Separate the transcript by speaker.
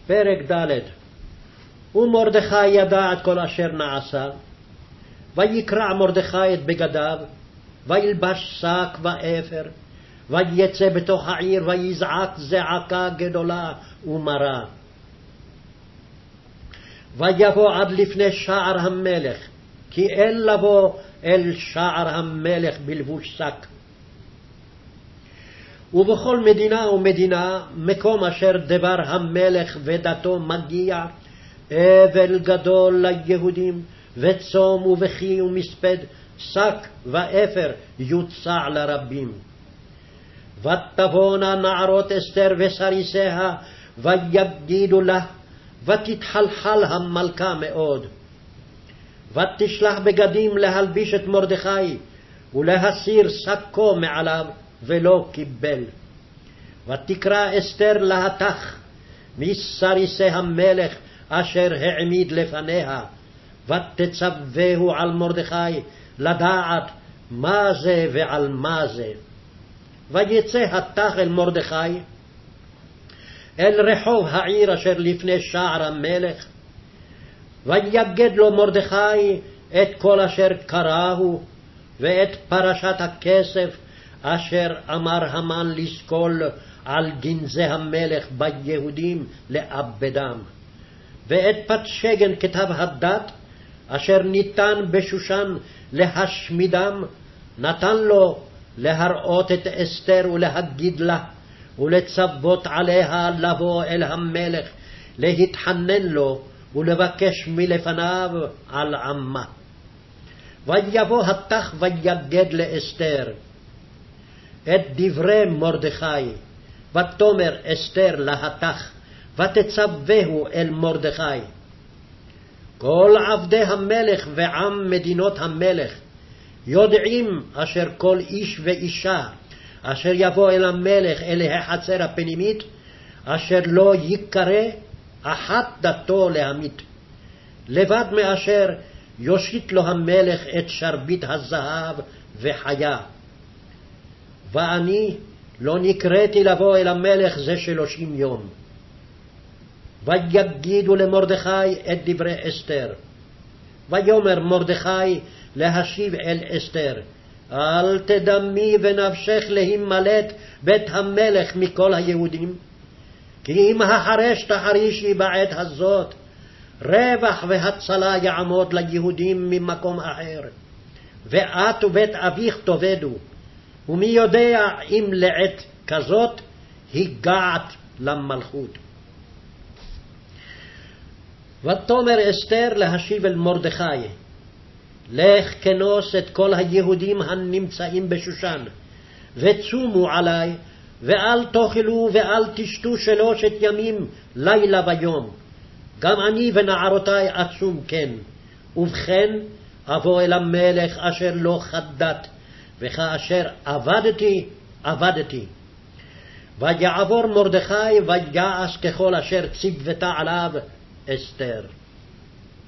Speaker 1: פרק ד'. ומרדכי ידע את כל אשר נעשה, ויקרע מרדכי את בגדיו, וילבש שק ואפר, ויצא בתוך העיר, ויזעק זעקה גדולה ומרה. ויבוא עד לפני שער המלך, כי אין לבוא אל שער המלך בלבוש שק. ובכל מדינה ומדינה, מקום אשר דבר המלך ודתו מגיע, אבל גדול ליהודים, וצום ובכי ומספד, שק ואפר יוצע לרבים. ותבואנה נערות אסתר וסריסיה, ויגידו לה, ותתחלחל המלכה מאוד. ותשלח בגדים להלביש את מרדכי, ולהסיר שקו מעליו, ולא קיבל. ותקרא אסתר להתך מסריסי המלך אשר העמיד לפניה, ותצווהו על מרדכי לדעת מה זה ועל מה זה. ויצא התך אל מרדכי אל רחוב העיר אשר לפני שער המלך, ויגד לו מרדכי את כל אשר קראהו, ואת פרשת הכסף אשר אמר המן לסקול על גנזי המלך ביהודים לאבדם, ואת פת שגן כתב הדת אשר ניתן בשושן להשמידם, נתן לו להראות את אסתר ולהגיד לה, ולצוות עליה לבוא אל המלך, להתחנן לו ולבקש מלפניו על עמה. ויבוא התך ויגד לאסתר את דברי מרדכי, ותאמר אסתר להתך, ותצווהו אל מרדכי. כל עבדי המלך ועם מדינות המלך יודעים אשר כל איש ואישה אשר יבוא אל המלך אל החצר הפנימית, אשר לא יקרא אחת דתו להמית, לבד מאשר יושיט לו המלך את שרביט הזהב וחיה. ואני לא נקראתי לבוא אל המלך זה 30 יום. ויגידו למרדכי את דברי אסתר. ויאמר מרדכי להשיב אל אסתר, אל תדמי ונפשך להימלט בית המלך מכל היהודים, כי אם החרש תחרישי בעת הזאת, רווח והצלה יעמוד ליהודים ממקום אחר, ואת ובית אביך תאבדו, ומי יודע אם לעת כזאת הגעת למלכות. ותאמר אסתר להשיב אל מרדכי, לך כנוס את כל היהודים הנמצאים בשושן, וצומו עלי, ואל תאכלו ואל תשתו 3 ימים לילה ויום, גם אני ונערותי אצום כן. ובכן אבוא אל המלך אשר לא חדת, וכאשר עבדתי. ויעבור מרדכי ויעש ככל אשר ציוותה עליו אסתר.